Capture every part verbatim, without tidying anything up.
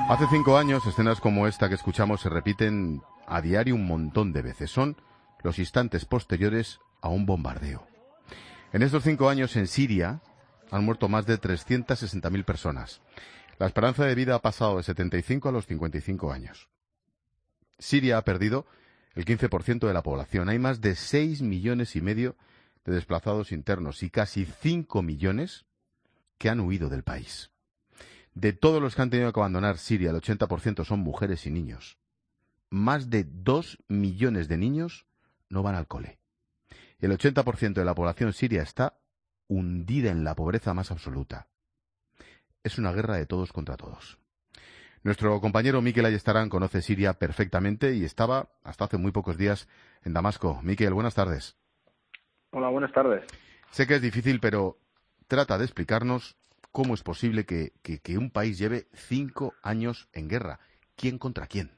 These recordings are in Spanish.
Hace cinco años, escenas como esta que escuchamos se repiten a diario un montón de veces. Son los instantes posteriores a un bombardeo. En estos cinco años, en Siria, han muerto más de trescientas sesenta mil personas. La esperanza de vida ha pasado de setenta y cinco a los cincuenta y cinco años. Siria ha perdido el quince por ciento de la población. Hay más de seis millones y medio de desplazados internos y casi cinco millones que han huido del país. De todos los que han tenido que abandonar Siria, el ochenta por ciento son mujeres y niños. Más de dos millones de niños no van al cole. El ochenta por ciento de la población siria está hundida en la pobreza más absoluta. Es una guerra de todos contra todos. Nuestro compañero Mikel Ayestarán conoce Siria perfectamente y estaba hasta hace muy pocos días en Damasco. Mikel, buenas tardes. Hola, buenas tardes. Sé que es difícil, pero trata de explicarnos cómo es posible que, que, que un país lleve cinco años en guerra. ¿Quién contra quién?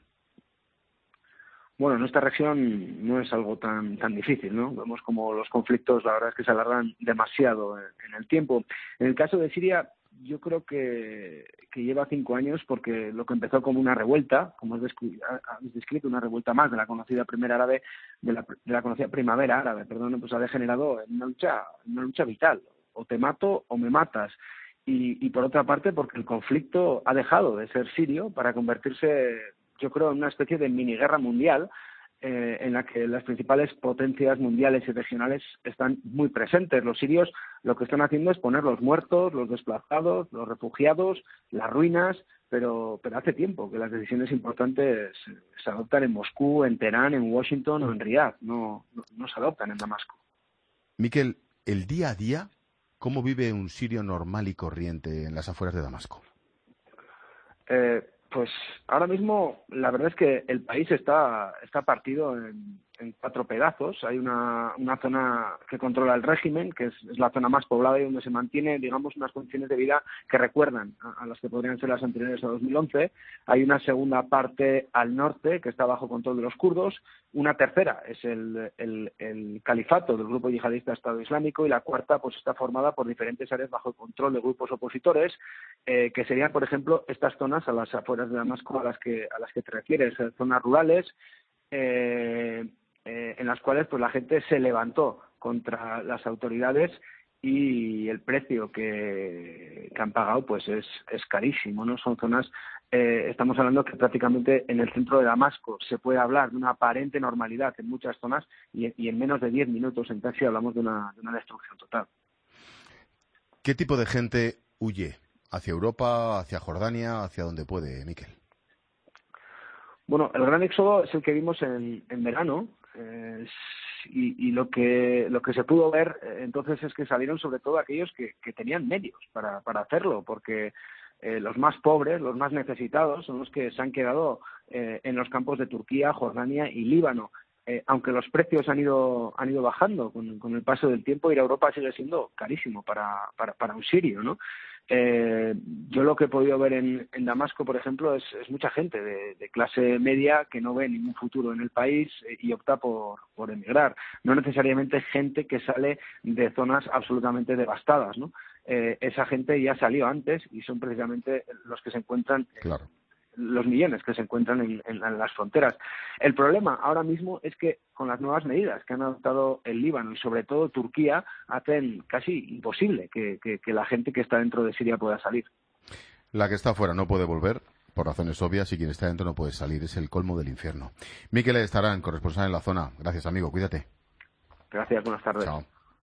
Bueno, en esta región no es algo tan tan difícil, ¿no? Vemos como los conflictos, la verdad es que se alargan demasiado en, en el tiempo. En el caso de Siria, yo creo que, que lleva cinco años porque lo que empezó como una revuelta, como habéis descrito, una revuelta más de la conocida primera árabe, de la, de la conocida primavera árabe, perdón, pues ha degenerado en una lucha, una lucha vital. O te mato o me matas. Y, y por otra parte, porque el conflicto ha dejado de ser sirio para convertirse, yo creo, en una especie de mini guerra mundial eh, en la que las principales potencias mundiales y regionales están muy presentes. Los sirios lo que están haciendo es poner los muertos, los desplazados, los refugiados, las ruinas, pero, pero hace tiempo que las decisiones importantes se adoptan en Moscú, en Teherán, en Washington o en Riad, no, no, no se adoptan en Damasco. Mikel, el día a día, ¿cómo vive un sirio normal y corriente en las afueras de Damasco? Eh, pues ahora mismo la verdad es que el país está, está partido en, en cuatro pedazos. Hay una, una zona que controla el régimen, que es, es la zona más poblada y donde se mantiene, digamos, unas condiciones de vida que recuerdan a, a las que podrían ser las anteriores a dos mil once. Hay una segunda parte al norte que está bajo control de los kurdos. Una tercera es el, el, el califato del grupo yihadista Estado Islámico y la cuarta pues está formada por diferentes áreas bajo el control de grupos opositores eh, que serían, por ejemplo, estas zonas a las afueras de Damasco a las que a las que te refieres, zonas rurales eh, eh, en las cuales pues la gente se levantó contra las autoridades y el precio que, que han pagado pues es, es carísimo, ¿no? Son zonas, eh, estamos hablando que prácticamente en el centro de Damasco se puede hablar de una aparente normalidad en muchas zonas y, y en menos de diez minutos en taxi hablamos de una, de una destrucción total. ¿Qué tipo de gente huye? ¿Hacia Europa, hacia Jordania, hacia donde puede, Mikel? Bueno, el gran éxodo es el que vimos en, en verano eh, y, y lo que lo que se pudo ver eh, entonces es que salieron sobre todo aquellos que, que tenían medios para, para hacerlo, porque eh, los más pobres, los más necesitados son los que se han quedado eh, en los campos de Turquía, Jordania y Líbano. Eh, aunque los precios han ido han ido bajando con, con el paso del tiempo, ir a Europa sigue siendo carísimo para, para, para un sirio, ¿no? Eh, yo lo que he podido ver en, en Damasco, por ejemplo, es, es mucha gente de, de clase media que no ve ningún futuro en el país eh, y opta por, por emigrar. No necesariamente gente que sale de zonas absolutamente devastadas, ¿no? Eh, esa gente ya salió antes y son precisamente los que se encuentran... Claro. los millones que se encuentran en, en, en las fronteras. El problema ahora mismo es que con las nuevas medidas que han adoptado el Líbano y sobre todo Turquía hacen casi imposible que, que, que la gente que está dentro de Siria pueda salir. La que está afuera no puede volver, por razones obvias, y quien está dentro no puede salir. Es el colmo del infierno. Mikel Ayestarán, corresponsal en la zona. Gracias, amigo. Cuídate. Gracias, buenas tardes. Chao.